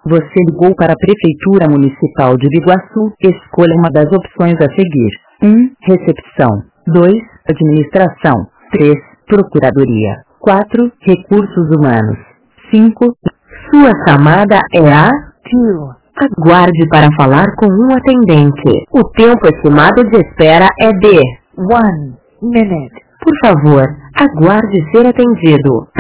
Você ligou para a Prefeitura Municipal de Biguaçu. Escolha uma das opções a seguir. 1. Recepção. 2. Administração. 3. Procuradoria. 4. Recursos humanos. 5. Sua chamada é a 2. Aguarde para falar com um atendente. O tempo estimado de espera é de 1 minute. Por favor, aguarde ser atendido.